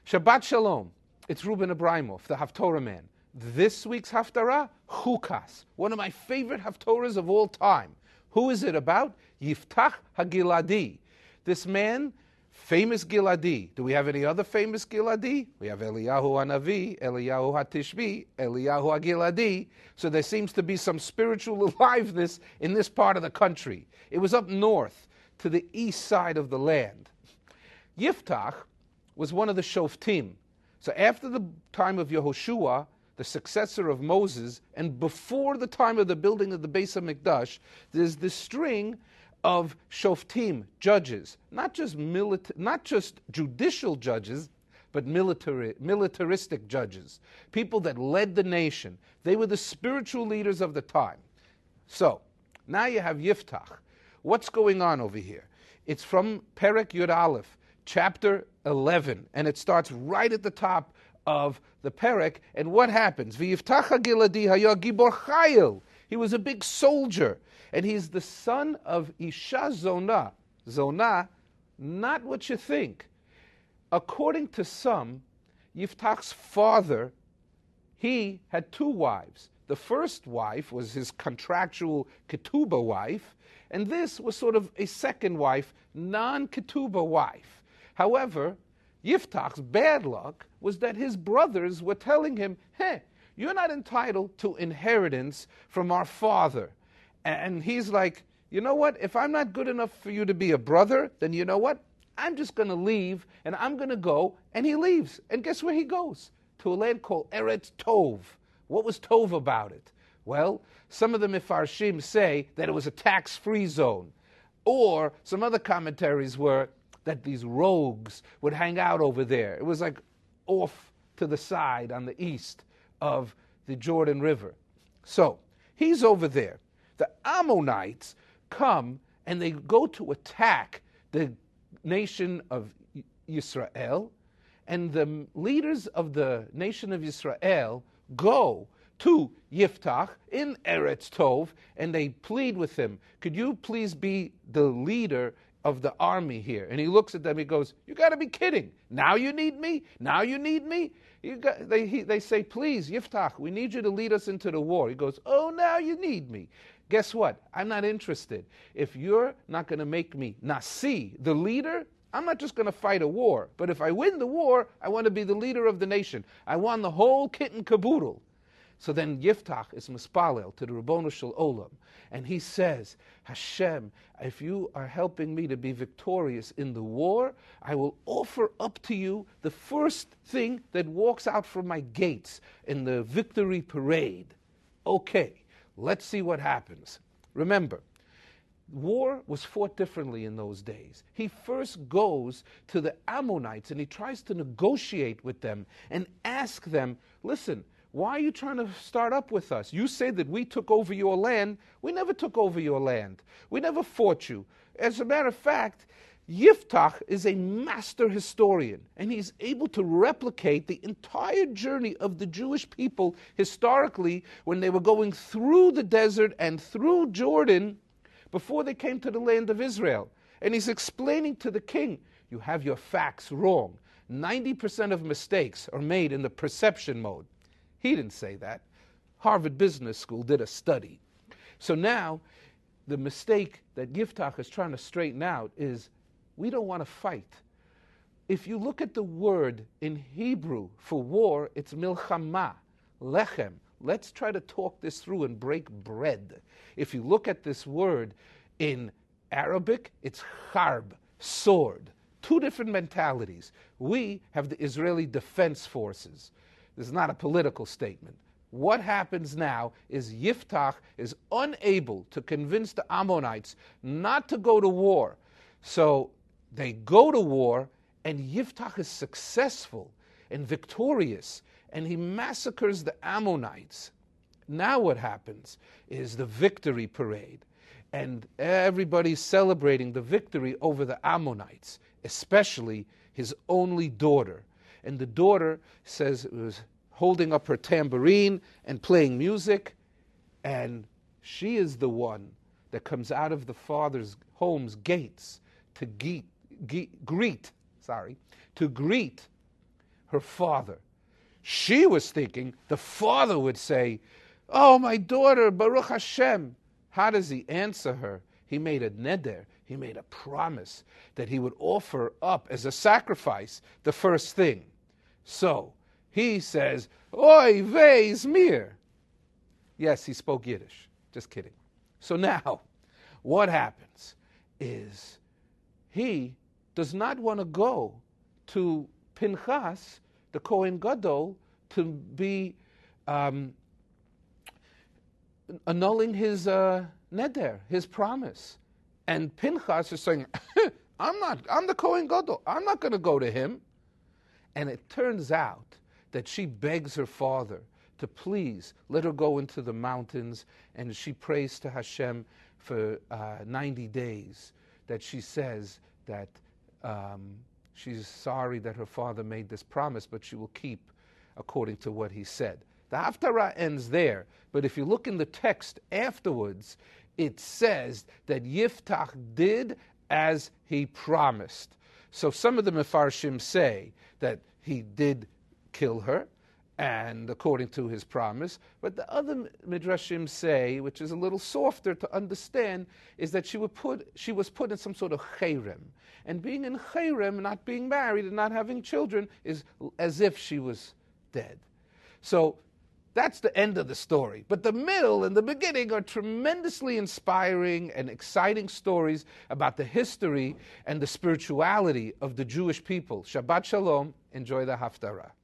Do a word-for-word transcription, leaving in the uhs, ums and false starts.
Shabbat Shalom. It's Ruben Abramov, the Haftorah man. This week's Haftarah, Chukas, one of my favorite Haftorahs of all time. Who is it about? Yiftach HaGiladi. This man, famous Giladi. Do we have any other famous Giladi? We have Eliyahu HaNavi, Eliyahu HaTishbi, Eliyahu HaGiladi. So there seems to be some spiritual aliveness in this part of the country. It was up north, to the east side of the land. Yiftach was one of the Shoftim. So after the time of Yehoshua, the successor of Moses, and before the time of the building of the Beis HaMikdash, there's this string of Shoftim, judges, not just milita- not just judicial judges, but military, militaristic judges, people that led the nation. They were the spiritual leaders of the time. So, now you have Yiftach. What's going on over here? It's from Perek Yud Aleph, chapter eleven, and it starts right at the top of the Perek, and what happens? V'yiftach HaGiladi haya gibor chayil. He was a big soldier, and he's the son of Isha Zonah. Zonah, not what you think. According to some, Yiftach's father, he had two wives. The first wife was his contractual ketubah wife, and this was sort of a second wife, non-ketubah wife. However, Yiftach's bad luck was that his brothers were telling him, hey, you're not entitled to inheritance from our father. And he's like, you know what? If I'm not good enough for you to be a brother, then you know what? I'm just going to leave, and I'm going to go. And he leaves. And guess where he goes? To a land called Eretz Tov. What was Tov about it? Well, some of the Mefarshim say that it was a tax-free zone. Or some other commentaries were that these rogues would hang out over there. It was like off to the side on the east of the Jordan River. So, he's over there. The Ammonites come and they go to attack the nation of Yisrael, and the leaders of the nation of Yisrael go to Yiftach in Eretz Tov, and they plead with him, could you please be the leader of the army here? And he looks at them, he goes, you got to be kidding. Now you need me? Now you need me? You got, they, he, they say, please, Yiftach, we need you to lead us into the war. He goes, oh, now you need me. Guess what? I'm not interested. If you're not going to make me Nasi, the leader, I'm not just going to fight a war. But if I win the war, I want to be the leader of the nation. I want the whole kit and caboodle. So then Yiftach is mispalel to the Ribbono Shel Olam, and he says, Hashem, if you are helping me to be victorious in the war, I will offer up to you the first thing that walks out from my gates in the victory parade. Okay, let's see what happens. Remember, war was fought differently in those days. He first goes to the Ammonites and he tries to negotiate with them and ask them, listen, why are you trying to start up with us? You say that we took over your land. We never took over your land. We never fought you. As a matter of fact, Yiftach is a master historian, and he's able to replicate the entire journey of the Jewish people historically when they were going through the desert and through Jordan before they came to the land of Israel. And he's explaining to the king, you have your facts wrong. ninety percent of mistakes are made in the perception mode. He didn't say that. Harvard Business School did a study. So now, the mistake that Yiftach is trying to straighten out is, we don't want to fight. If you look at the word in Hebrew for war, it's milchama, lechem. Let's try to talk this through and break bread. If you look at this word in Arabic, it's harb, sword. Two different mentalities. We have the Israeli Defense Forces. This is not a political statement. What happens now is Yiftach is unable to convince the Ammonites not to go to war. So they go to war, and Yiftach is successful and victorious, and he massacres the Ammonites. Now what happens is the victory parade, and everybody's celebrating the victory over the Ammonites, especially his only daughter. And the daughter says, was holding up her tambourine and playing music, and she is the one that comes out of the father's home's gates to greet, greet, sorry, to greet her father. She was thinking the father would say, "Oh, my daughter, Baruch Hashem." How does he answer her? He made a neder, he made a promise that he would offer up as a sacrifice the first thing. So he says, "Oy vey zmir." Yes, he spoke Yiddish. Just kidding. So now, what happens is he does not want to go to Pinchas, the Kohen Gadol, to be um, annulling his uh, neder, his promise. And Pinchas is saying, I'm not, I'm the Kohen Gadol. I'm not going to go to him. And it turns out that she begs her father to please let her go into the mountains, and she prays to Hashem for uh, ninety days, that she says that um, she's sorry that her father made this promise, but she will keep according to what he said. The Haftarah ends there, but if you look in the text afterwards, it says that Yiftach did as he promised. So some of the Mefarshim say that he did kill her, and according to his promise, but the other Midrashim say, which is a little softer to understand, is that she, would put, she was put in some sort of cherem. And being in cherem, not being married and not having children, is as if she was dead. So that's the end of the story. But the middle and the beginning are tremendously inspiring and exciting stories about the history and the spirituality of the Jewish people. Shabbat Shalom. Enjoy the Haftarah.